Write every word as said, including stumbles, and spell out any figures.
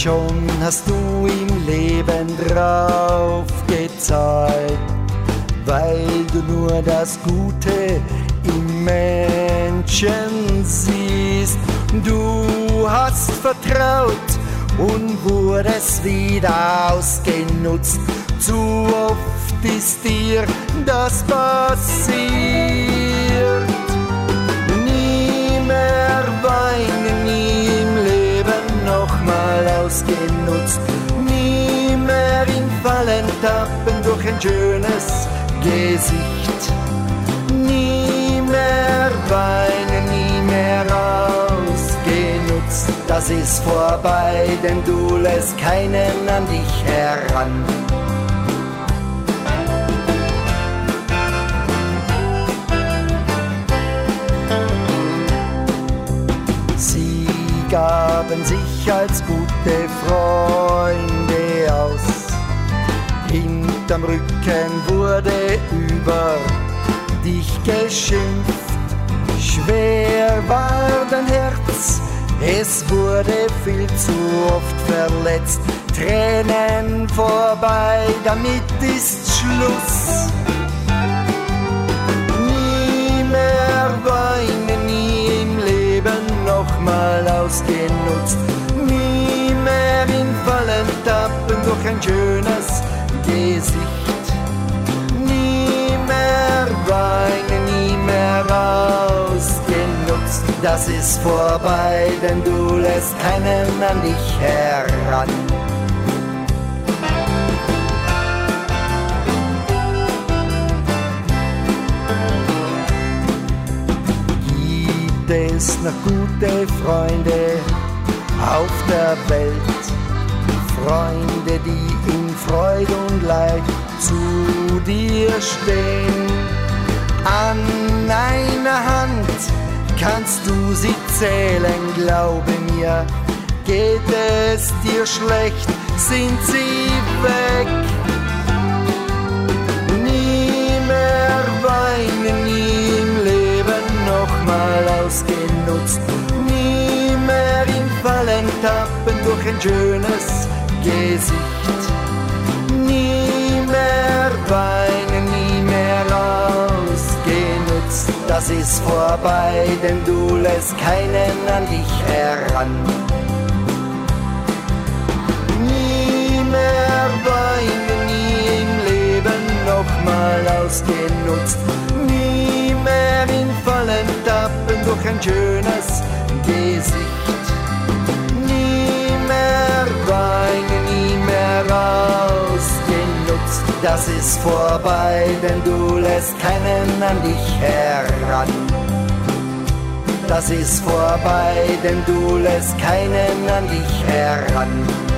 schon hast du im Leben drauf gezahlt, weil du nur das Gute im Menschen siehst. Du hast vertraut und wurdest wieder ausgenutzt. Zu oft ist dir das passiert. Nie mehr weinen, nie im Leben nochmal ausgenutzt. Nie mehr in Fallen tappen durch ein schönes Gesicht. Nie mehr weinen, nie mehr ausgenutzt. Das ist vorbei, denn du lässt keinen an dich heran. Sie gaben sich als gute Freunde aus. Hinterm Rücken wurde über dich geschimpft. Schwer war dein Herz, es wurde viel zu oft verletzt. Tränen vorbei, damit ist Schluss. Nie mehr weinen, nie im Leben nochmal ausgenutzt. Nie mehr in Fallen tappen durch ein schönes Gesicht. Nie mehr weinen, nie mehr ausgenutzt. Das ist vorbei, denn du lässt keinen an dich heran. Gibt es noch gute Freunde auf der Welt? Freunde, die in Freude und Leid zu dir stehen. An einer Hand kannst du sie zählen, glaube mir. Geht es dir schlecht, sind sie weg. Nie mehr weinen, nie im Leben nochmal ausgenutzt. Nie mehr in Fallen tappen durch ein schönes Gesicht. Nie mehr weinen, nie mehr ausgenutzt. Das ist vorbei, denn du lässt keinen an dich heran. Nie mehr weinen, nie im Leben nochmal ausgenutzt. Nie mehr in Fallen tappen durch ein schönes Gesicht. Nie mehr weinen, nie mehr ausgenutzt. Das ist vorbei, denn du lässt keinen an dich heran. Das ist vorbei, denn du lässt keinen an dich heran.